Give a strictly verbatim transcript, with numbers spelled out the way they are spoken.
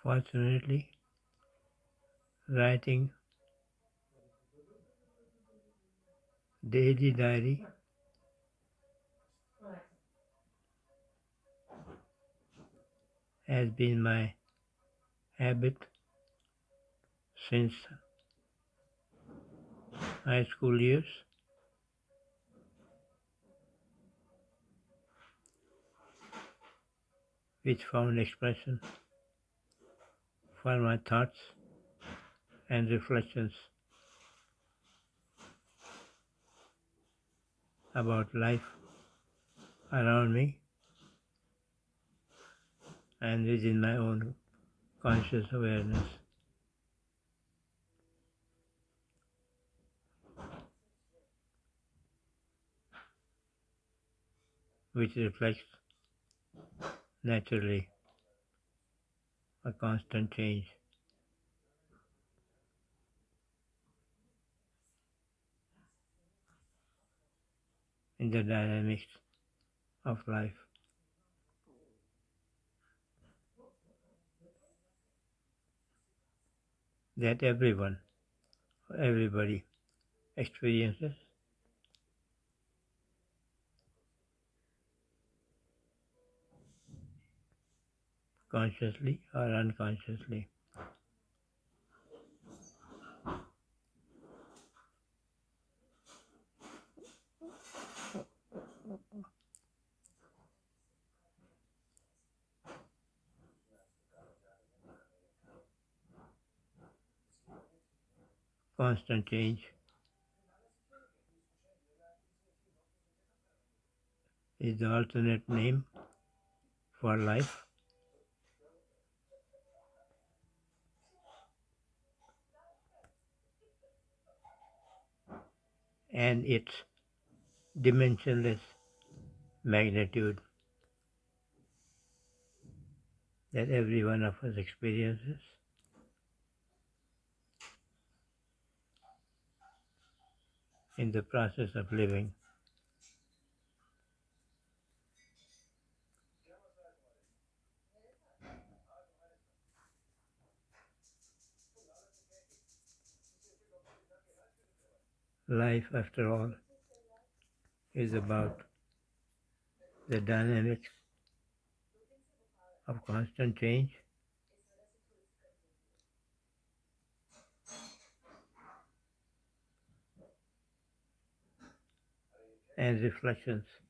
Fortunately, writing daily diary has been my habit since high school years, which found expression for my thoughts and reflections about life around me and within my own conscious awareness, which reflects naturally a constant change in the dynamics of life that everyone, everybody experiences consciously or unconsciously. Constant change is the alternate name for life, and its dimensionless magnitude that every one of us experiences in the process of living. Life, after all, is about the dynamics of constant change and reflections